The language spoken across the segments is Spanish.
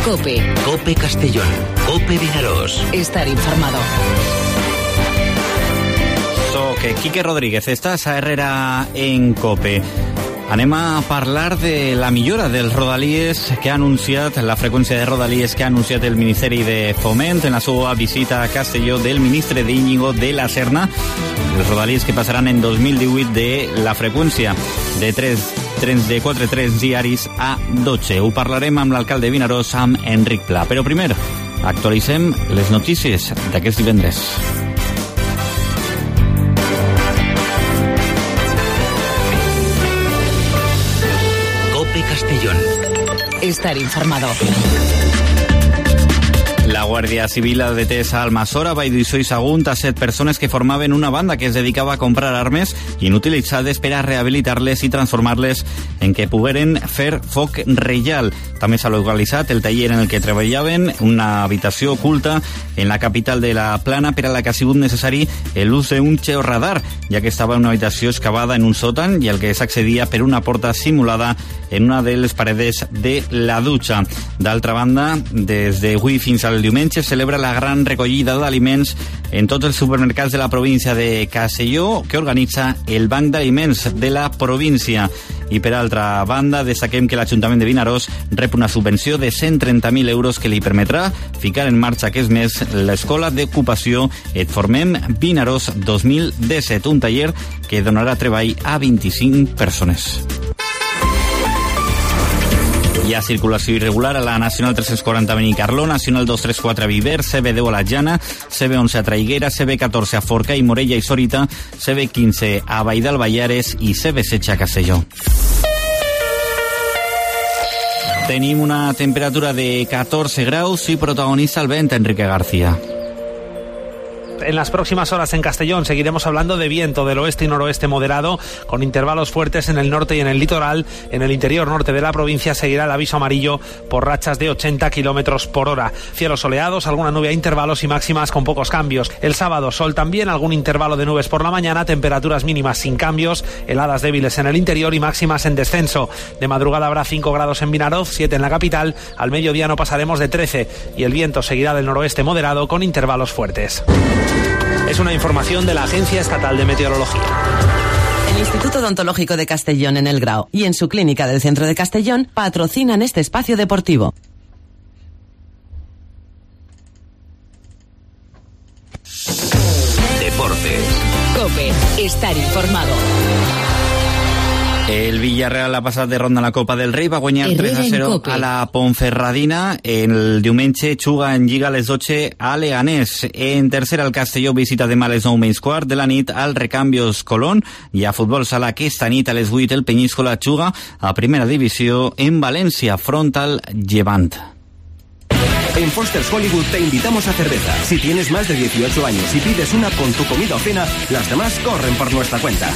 COPE. COPE Castellón. COPE Vinaròs. Estar informado. Soc Quique Rodríguez, estàs a Herrera en COPE. Anem a parlar de la millora dels rodalies que ha anunciat, la freqüència de rodalies que ha anunciat el Ministeri de Foment en la seva visita a Castelló del ministre d'Íñigo de la Serna. Els rodalies que passaran en 2018 de la freqüència de 4 trens diaris a 12. Ho parlarem amb l'alcalde de Vinaròs, amb Enric Pla. Però primer, actualitzem les notícies d'aquest divendres. Castellón. Estar informado. La Guàrdia Civil ha detès a Almassora, Valldisso i Sagunt a 7 persones que formaven una banda que es dedicava a comprar armes inutilitzades per a rehabilitar-les i transformar-les en què pogueren fer foc reial. També s'ha localitzat el taller en el que treballaven, una habitació oculta en la capital de la Plana per a la que ha sigut necessari l'ús d'un georradar, ja que estava en una habitació excavada en un sòtan i el que s'accedia per una porta simulada en una de les paredes de la dutxa. D'altra banda, des d'avui fins al diumenge celebra la gran recollida d'aliments en tots els supermercats de la província de Castelló, que organitza el Banc d'Aliments de la província. I per altra banda, destaquem que l'Ajuntament de Vinaròs rep una subvenció de 130.000 euros que li permetrà ficar en marxa aquest mes l'Escola d'Ocupació Et Formem Vinaròs 2017, un taller que donarà treball a 25 persones. Hi ha circulació irregular a la Nacional 340 a Benicarló, Nacional 234 a Viver, CB10 a la Jana, CB11 a Traiguera, CB14 a Forca i Morella i Sorita, CB15 a Vall d'Albayares i CB16 a Castelló. Tenim una temperatura de 14 graus i protagonista el vent, Enrique García. En las próximas horas en Castellón seguiremos hablando de viento del oeste y noroeste moderado, con intervalos fuertes en el norte y en el litoral. En el interior norte de la provincia seguirá el aviso amarillo por rachas de 80 kilómetros por hora. Cielos soleados, alguna nube a intervalos y máximas con pocos cambios. El sábado sol también, algún intervalo de nubes por la mañana, temperaturas mínimas sin cambios, heladas débiles en el interior y máximas en descenso. De madrugada habrá 5 grados en Vinaròs, 7 en la capital, al mediodía no pasaremos de 13 y el viento seguirá del noroeste moderado con intervalos fuertes. Es una información de la Agencia Estatal de Meteorología. El Instituto Odontológico de Castellón en El Grao y en su clínica del centro de Castellón patrocinan este espacio deportivo. Deportes. COPE. Estar informado. El Villarreal ha passat de ronda en la Copa del Rei, va guanyar 3-0 a la Ponferradina. El diumenge juga en Lliga a les 12 a Leganés. En tercera, el Castelló visita demà a les 9:15 de la nit al Recambios Colón. I a futbol sala aquesta nit a les 8 el Peñíscola juga a primera divisió en València front al Llevant. En Foster's Hollywood te invitamos a cerveza. Si tienes más de 18 años y pides una con tu comida o cena, las demás corren por nuestra cuenta.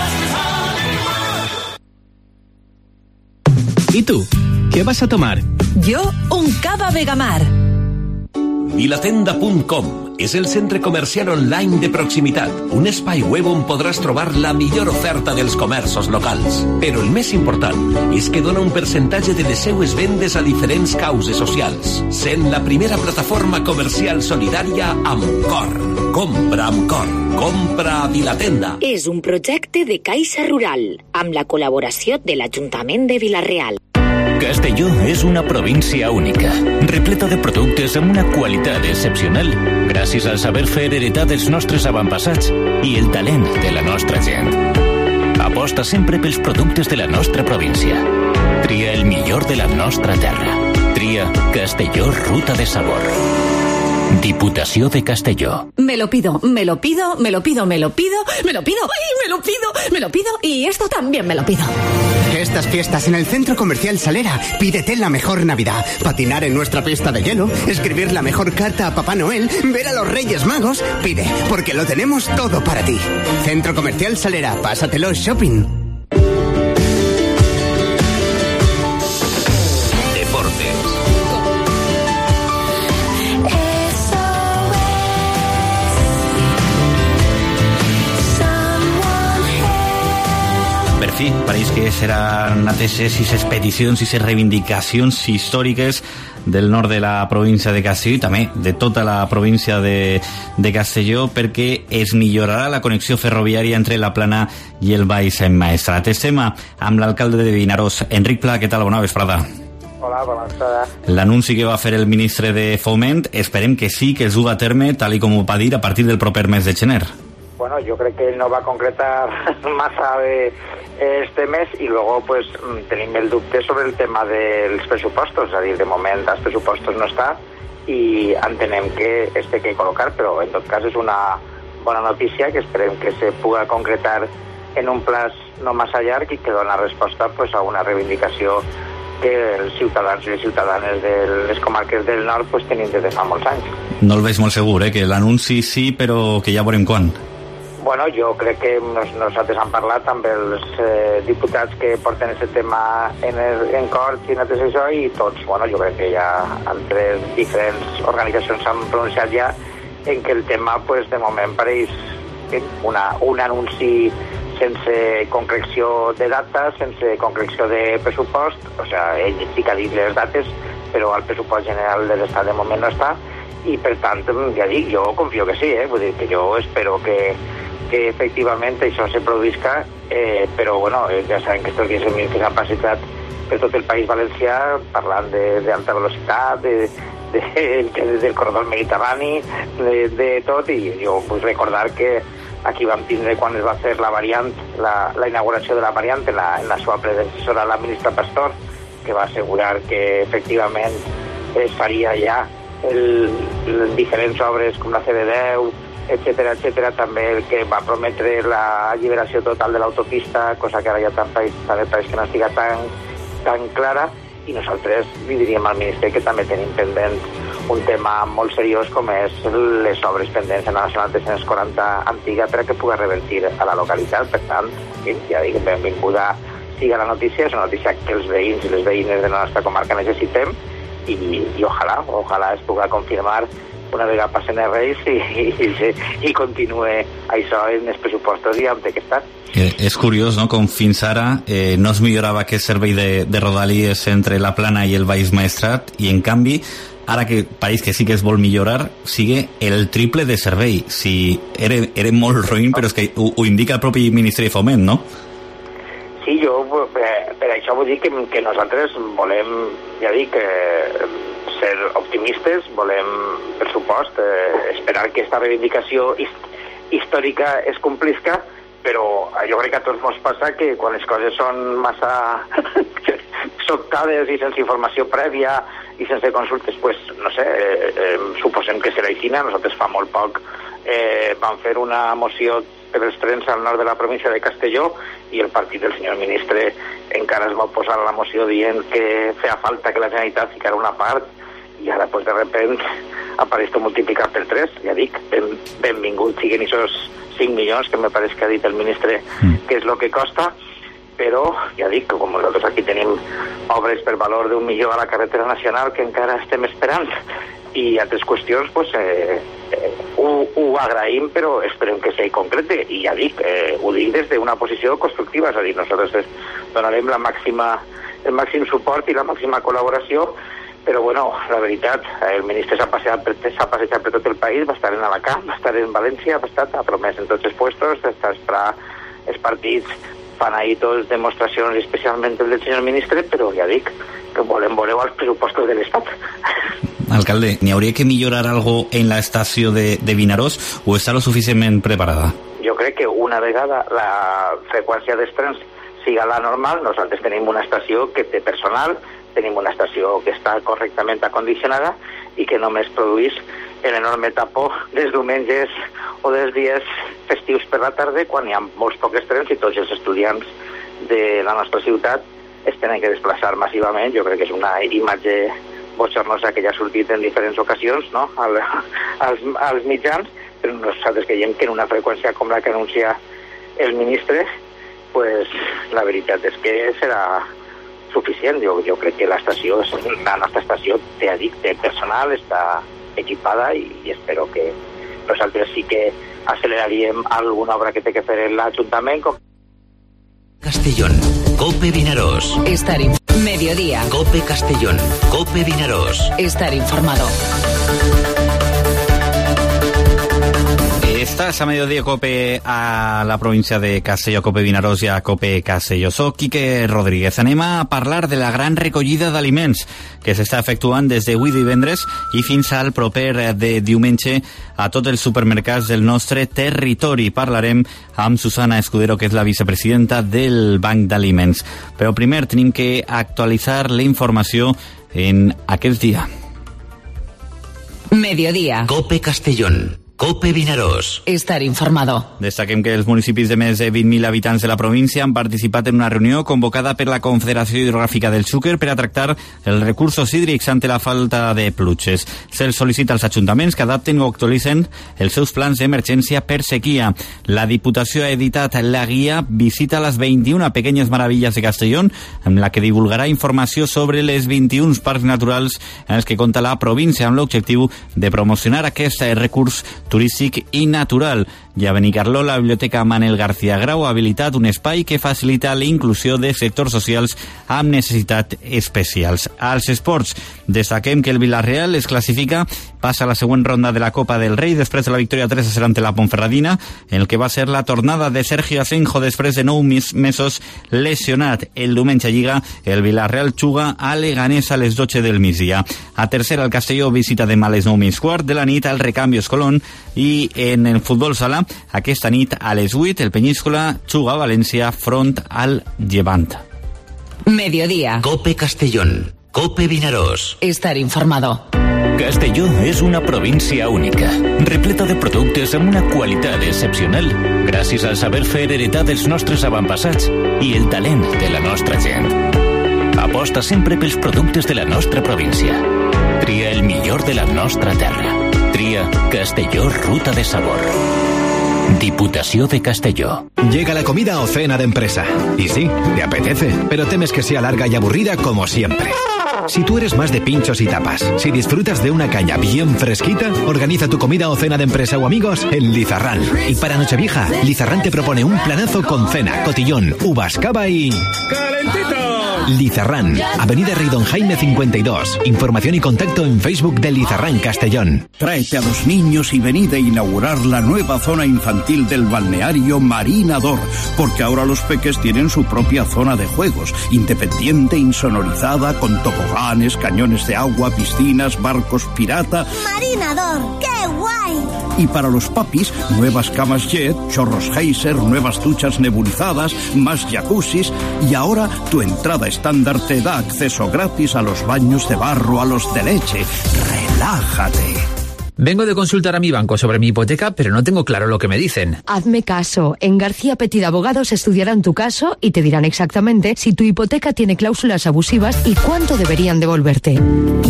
¿Y tú? ¿Qué vas a tomar? Yo, un cava Vegamar. Vilatenda.com és el centre comercial online de proximitat, un espai web on podràs trobar la millor oferta dels comerços locals. Però el més important és que dona un percentatge de les seues vendes a diferents causes socials, sent la primera plataforma comercial solidària amb cor. Compra amb cor. Compra a Vilatenda. És un projecte de Caixa Rural, amb la col·laboració de l'Ajuntament de Vila-real. Castelló és una província única, repleta de productes amb una qualitat excepcional, gràcies al saber fer heretat dels nostres avantpassats i el talent de la nostra gent. Aposta sempre pels productes de la nostra província. Tria el millor de la nostra terra. Tria Castelló Ruta de Sabor. Diputació de Castelló. Me lo pido, me lo pido, me lo pido, me lo pido, me lo pido, ¡ay, me lo pido, me lo pido! Y esto también me lo pido. Estas fiestas en el Centro Comercial Salera, pídete la mejor Navidad. Patinar en nuestra pista de hielo, escribir la mejor carta a Papá Noel, ver a los Reyes Magos. Pide, porque lo tenemos todo para ti. Centro Comercial Salera, pásatelo shopping. Deportes. Per fi, pareix que serà fan ateses sis peticions i sis reivindicacions històriques del nord de la província de Castelló i també de tota la província de Castelló, perquè es millorarà la connexió ferroviària entre la Plana i el Baix Maestrat. Estem amb l'alcalde de Vinaròs, Enric Pla. Què tal? Bona vesprada. Hola, bona vesprada. L'anunci que va fer el ministre de Foment, esperem que sí, que es duga a terme, tal i com ho va dir, a partir del proper mes de gener. Bueno, yo creo que él no va a concretar massa este mes y luego pues tenim el dubte sobre el tema dels pressupostos, és a dir, de moment els pressupostos no està i entenem que es té que col·locar, però en tot cas és una bona notícia que esperem que se puga concretar en un plaç no massa llarg i que dona resposta pues, a una reivindicació que els ciutadans i les ciutadanes de les comarques del nord pues, tenim des de fa molts anys. No el veig molt segur, que l'anunci sí, però que ja veurem quan. Bueno, jo crec que nosaltres hem parlat amb els diputats que porten aquest tema en Corts i en altres això i tots, bueno, jo crec que ja entre diferents organitzacions s'han pronunciat ja en que el tema, pues, de moment pareix un anunci sense concreció de data, sense concreció de pressupost, o sigui, ell sí que ha dit les dates, però el pressupost general de l'Estat de moment no està, i per tant, ja dic, jo confio que sí, vull dir que jo espero que efectivament això se produïsca, però bueno, ja sabem que estos dies el ministre s'ha capacitat per tot el País Valencià, parlant d'alta velocitat, del corredor mediterrani, de tot, i jo vull recordar que aquí vam tindre quan es va fer la variant, la inauguració de la variant en la seva predecessora, la ministra Pastor, que va assegurar que efectivament es faria ja diferents obres com la CD10, etcètera, també el que va prometre la alliberació total de l'autopista, cosa que ara ja també pareix que no estiga tan clara, i nosaltres li diríem al ministre que també tenim pendent un tema molt seriós com és les obres pendents en la Nacional 340 antiga per a que pugui revertir a la localitat. Per tant, ja dic, benvinguda siga la notícia, és una notícia que els veïns i les veïnes de la nostra comarca necessitem i ojalà es pugui confirmar una vegada passen els Reis i continue això en els pressupostos i on té que estar. És curiós, no?, com fins ara no es millorava aquest servei de rodalies entre la Plana i el Baix Maestrat i en canvi, ara que pareix que sí que es vol millorar, sigue el triple de servei. Sí, era molt roïn, però és que ho indica el propi Ministeri de Foment, no? Sí, jo per això vull dir que nosaltres volem, ja dic, ser optimistes, volem, per supost, esperar que aquesta reivindicació històrica es complisca, però jo crec que a tots ens passa que quan les coses són massa sobtades i sense informació prèvia i sense consultes, pues, no sé, suposem que serà així. Nosaltres fa molt poc vam fer una moció per els trens al nord de la província de Castelló i el partit del senyor ministre encara es va oposar a la moció dient que feia falta que la Generalitat ficara una part i ara, pues, de repente apareix tot multiplicat per 3, ja dic, benvingut siguin aquests 5 milions que me pareix que ha dit el ministre que és el que costa, però ja dic que com nosaltres aquí tenim obres per valor d'1 milió a la carretera nacional que encara estem esperant i altres qüestions, pues, ho agraïm, però esperem que sigui concrete i ja dic, ho dic des d'una posició constructiva, és a dir, nosaltres donarem el màxim suport i la màxima col·laboració, però bueno, la veritat, el ministre s'ha passejat per tot el país, va estar en Alacant, va estar en València, ha promès en tots els puestos, els partits fan ahir tots demostracions, especialment el del senyor ministre, però ja dic que voleu els pressupostos de l'Estat. Alcalde, ¿n'hi hauria que millorar algo en la estació de Vinaròs o està lo suficientment preparada? Jo crec que una vegada la freqüència dels trens siga la normal, nosaltres tenim una estació que té personal, tenim una estació que està correctament acondicionada i que només produeix l'enorme tapó dels diumenges o dels dies festius per la tarda quan hi ha molts pocs trens i tots els estudiants de la nostra ciutat es tenen que desplaçar massivament. Jo crec que és una imatge bochornosa que ja ha sortit en diferents ocasions, no?, als mitjans, però nosaltres creiem que en una freqüència com la que anuncia el ministre, pues la veritat és que serà suficient. Jo crec que la nostra estació té personal, està equipada i espero que nosaltres sí que acceleraríem alguna obra que té que fer l'Ajuntament. Castellón, COPE Vinaròs. Mediodía. COPE Castellón. COPE Vinaròs. Estar informado. Estás a mediodía, COPE a la província de Castelló, COPE Vinaròs i a COPE Castelló. Soc Quique Rodríguez. Anem a parlar de la gran recollida d'aliments que s'està efectuant des d'avui divendres i fins al proper de diumenge a tots els supermercats del nostre territori. Parlarem amb Susana Escudero, que és la vicepresidenta del Banc d'Aliments. Però primer tenim que actualitzar la informació en aquest dia. Mediodía. COPE Castellón. COPE Vinaròs. Estar informado. Destaquem que els municipis de més de 20.000 habitants de la província han participat en una reunió convocada per la Confederació Hidrogràfica del Xúquer per a tractar els recursos hídrics ante la falta de pluges. Se'ls sol·licita als ajuntaments que adapten o actualitzen els seus plans d'emergència per sequia. La Diputació ha editat la guia Visita les 21 pequeñas maravillas de Castellón, amb la que divulgarà informació sobre les 21 parcs naturals en els que compta la província, amb l'objectiu de promocionar aquest recurs turístic i natural. I a Benicarló, la Biblioteca Manel García Grau ha habilitat un espai que facilita la inclusió de sectors socials amb necessitats especials. Als esports, destaquem que el Villarreal es classifica, passa a la següent ronda de la Copa del Rei després de la victòria 3-0 ante la Ponferradina, en el que va ser la tornada de Sergio Asenjo després de 9 mesos lesionat. El diumenge a Lliga, el Villarreal juga a Leganés a les 12 del migdia. A tercera, el Castelló visita demà a les 9:15 de la nit al Recambios Colón, i en el futbol sala, aquesta nit a les 8 el Peñíscola juga a València front al Llevant. Mediodía. COPE Castellón. COPE Vinaròs. Estar informado. Castelló és una província única, repleta de productes amb una qualitat excepcional, gràcies al saber fer heretat dels nostres avantpassats i el talent de la nostra gent. Aposta sempre pels productes de la nostra província. Tria el millor de la nostra terra. Tria Castelló Ruta de Sabor. Diputación de Castelló. Llega la comida o cena de empresa. Y sí, te apetece, pero temes que sea larga y aburrida como siempre. Si tú eres más de pinchos y tapas, si disfrutas de una caña bien fresquita, organiza tu comida o cena de empresa o amigos en Lizarrán. Y para Nochevieja, Lizarrán te propone un planazo con cena, cotillón, uvas, cava y... ¡calentito! Lizarrán, Avenida Rey Don Jaime 52. Información y contacto en Facebook de Lizarrán Castellón. Tráete a los niños y venid a inaugurar la nueva zona infantil del balneario Marinador, porque ahora los peques tienen su propia zona de juegos, independiente, insonorizada, con toboganes, cañones de agua, piscinas, barcos pirata. ¡Marinador! ¡Qué guay! Y para los papis, nuevas camas jet, chorros geyser, nuevas duchas nebulizadas, más jacuzzis, y ahora tu entrada estándar te da acceso gratis a los baños de barro, a los de leche. ¡Relájate! Vengo de consultar a mi banco sobre mi hipoteca, pero no tengo claro lo que me dicen. Hazme caso. En García Petit Abogados estudiarán tu caso y te dirán exactamente si tu hipoteca tiene cláusulas abusivas y cuánto deberían devolverte.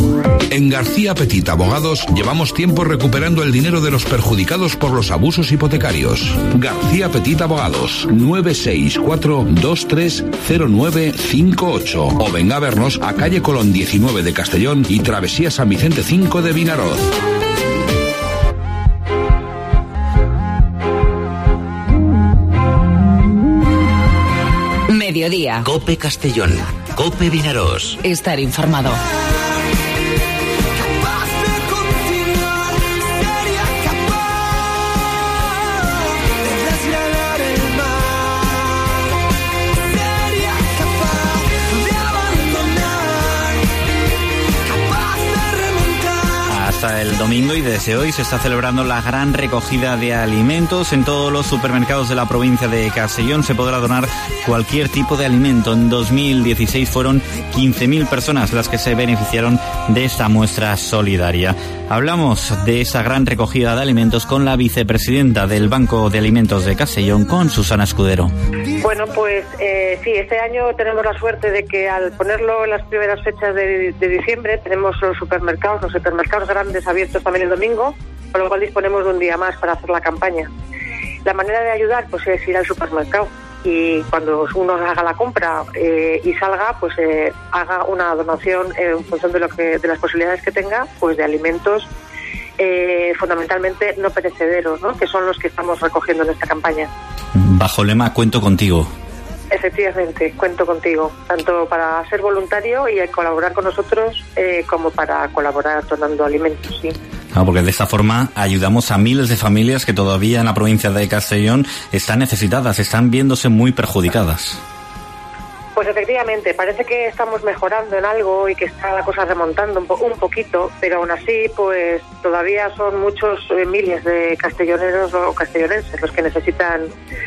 En García Petit Abogados llevamos tiempo recuperando el dinero de los perjudicados por los abusos hipotecarios. García Petit Abogados, 964-230958. O venga a vernos a calle Colón 19 de Castellón y Travesía San Vicente 5 de Vinaròs. Mediodía. COPE Castellón. COPE Vinaròs. Estar informado. Hasta el domingo y desde hoy se está celebrando la gran recogida de alimentos en todos los supermercados de la provincia de Castellón. Se podrá donar cualquier tipo de alimento. En 2016 fueron 15.000 personas las que se beneficiaron de esta muestra solidaria. Hablamos de esa gran recogida de alimentos con la vicepresidenta del Banco de Alimentos de Castellón, con Susana Escudero. Bueno, pues sí, este año tenemos la suerte de que al ponerlo en las primeras fechas de diciembre tenemos los supermercados grandes abiertos también el domingo, con lo cual disponemos de un día más para hacer la campaña. La manera de ayudar pues es ir al supermercado y cuando uno haga la compra y salga, pues haga una donación en función de las posibilidades que tenga, pues de alimentos fundamentalmente no perecederos, ¿no? Que son los que estamos recogiendo en esta campaña. Bajo lema Cuento contigo. Efectivamente, cuento contigo, tanto para ser voluntario y colaborar con nosotros, como para colaborar donando alimentos, sí. Porque de esta forma ayudamos a miles de familias que todavía en la provincia de Castellón están necesitadas, están viéndose muy perjudicadas. Pues efectivamente, parece que estamos mejorando en algo y que está la cosa remontando un poquito, pero aún así, pues todavía son muchos miles de castelloneros o castellonenses los que necesitan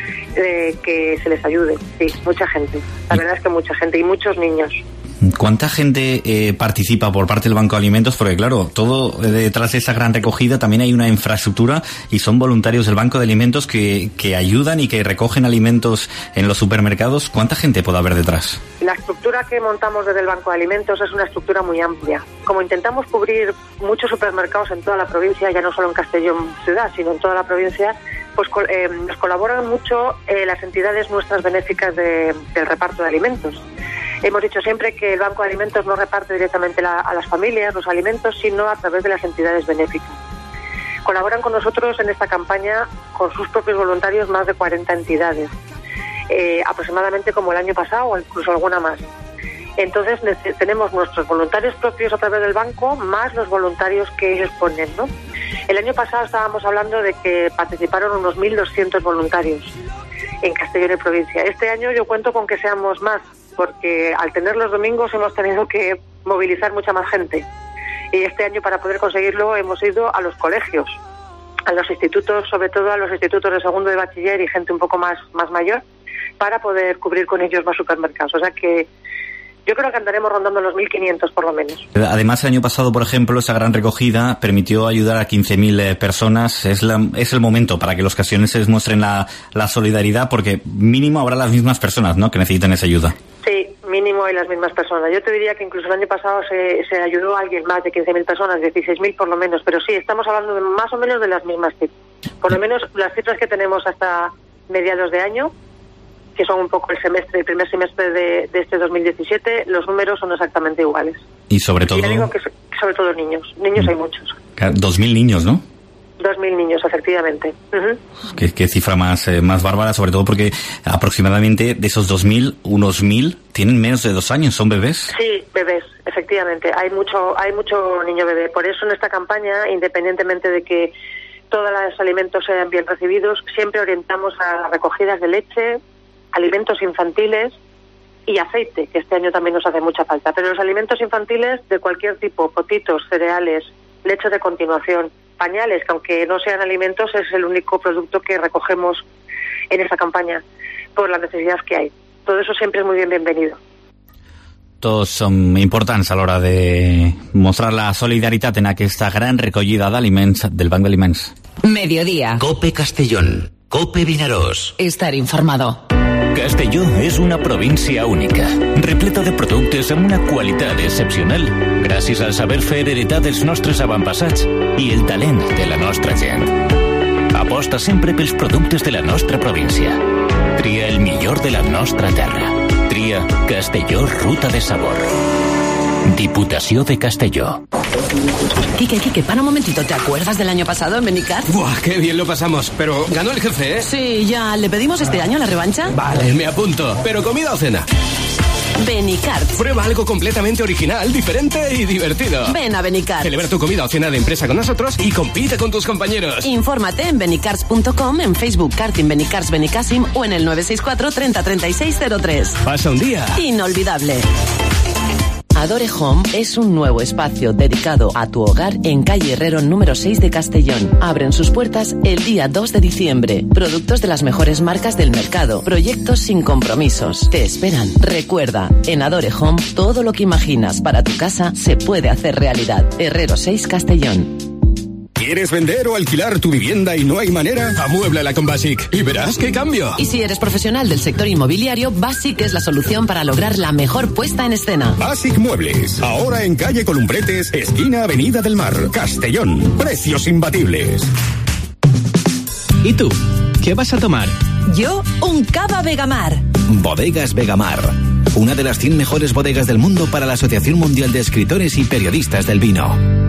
que se les ayude. Sí, mucha gente. La verdad es que mucha gente y muchos niños. ¿Cuánta gente participa por parte del Banco de Alimentos? Porque claro, todo detrás de esa gran recogida también hay una infraestructura y son voluntarios del Banco de Alimentos que ayudan y que recogen alimentos en los supermercados. ¿Cuánta gente puede haber detrás? La estructura que montamos desde el Banco de Alimentos es una estructura muy amplia. Como intentamos cubrir muchos supermercados en toda la provincia, ya no solo en Castellón ciudad, sino en toda la provincia, pues nos colaboran mucho las entidades nuestras benéficas del reparto de alimentos. Hemos dicho siempre que el Banco de Alimentos no reparte directamente a las familias los alimentos, sino a través de las entidades benéficas. Colaboran con nosotros en esta campaña, con sus propios voluntarios, más de 40 entidades, aproximadamente como el año pasado o incluso alguna más. Entonces tenemos nuestros voluntarios propios a través del banco, más los voluntarios que ellos ponen, ¿no? El año pasado estábamos hablando de que participaron unos 1.200 voluntarios en Castellón y provincia. Este año yo cuento con que seamos más, porque al tener los domingos hemos tenido que movilizar mucha más gente. Y este año, para poder conseguirlo, hemos ido a los colegios, a los institutos, sobre todo a los institutos de segundo de bachiller y gente un poco más mayor, para poder cubrir con ellos más supermercados. O sea que yo creo que andaremos rondando los 1.500 por lo menos. Además, el año pasado, por ejemplo, esa gran recogida permitió ayudar a 15.000 personas. Es el momento para que los castellonenses muestren la solidaridad, porque mínimo habrá las mismas personas, ¿no?, que necesiten esa ayuda. Sí, mínimo hay las mismas personas. Yo te diría que incluso el año pasado se ayudó a alguien más de 15.000 personas, 16.000 por lo menos, pero sí, estamos hablando de más o menos de las mismas cifras. Por lo menos las cifras que tenemos hasta mediados de año, que son un poco el primer semestre de este 2017, los números son exactamente iguales. Y sobre todo... Y ya digo que sobre todo niños hay muchos. 2.000 niños, ¿no? 2.000 niños, efectivamente. Uh-huh. Qué cifra más bárbara, sobre todo porque aproximadamente de esos 2.000, unos 1.000 tienen menos de 2 años, ¿son bebés? Sí, bebés, efectivamente. Hay mucho niño bebé. Por eso en esta campaña, independientemente de que todos los alimentos sean bien recibidos, siempre orientamos a las recogidas de leche, alimentos infantiles y aceite, que este año también nos hace mucha falta. Pero los alimentos infantiles de cualquier tipo, potitos, cereales, leche de continuación, pañales, que aunque no sean alimentos, es el único producto que recogemos en esta campaña por la necesidad que hay. Todo eso siempre es muy bienvenido. Tots som importants a l'hora de mostrar la solidaritat en aquesta gran recollida d'aliments del Banc d'Aliments. Mediodía. COPE Castellón. COPE Vinaròs. Estar informado. Castelló és una província única, repleta de productes amb una qualitat excepcional, gràcies al saber fer heretat dels nostres avantpassats i el talent de la nostra gent. Aposta sempre pels productes de la nostra província. Tria el millor de la nostra terra. Tria Castelló Ruta de Sabor. Diputació de Castelló. Quique, para un momentito. ¿Te acuerdas del año pasado en Benicart? ¡Buah, qué bien lo pasamos! Pero ganó el jefe, ¿eh? Sí, ya. ¿Le pedimos este año la revancha? Vale, me apunto. ¿Pero comida o cena? Benicart. Prueba algo completamente original, diferente y divertido. Ven a Benicart. Celebra tu comida o cena de empresa con nosotros y compite con tus compañeros. Infórmate en benicarts.com, en Facebook Karting Benicarts Benicàssim o en el 964 30 36 03. Pasa un día inolvidable. Adore Home es un nuevo espacio dedicado a tu hogar en calle Herrero número 6 de Castellón. Abren sus puertas el día 2 de diciembre. Productos de las mejores marcas del mercado. Proyectos sin compromisos. Te esperan. Recuerda, en Adore Home todo lo que imaginas para tu casa se puede hacer realidad. Herrero 6 Castellón. ¿Quieres vender o alquilar tu vivienda y no hay manera? Amuéblala con Basic y verás qué cambio. Y si eres profesional del sector inmobiliario, Basic es la solución para lograr la mejor puesta en escena. Basic Muebles, ahora en calle Columbretes, esquina Avenida del Mar, Castellón. Precios imbatibles. ¿Y tú? ¿Qué vas a tomar? Yo, un cava Vegamar. Bodegas Vegamar, una de las 100 mejores bodegas del mundo para la Asociación Mundial de Escritores y Periodistas del Vino.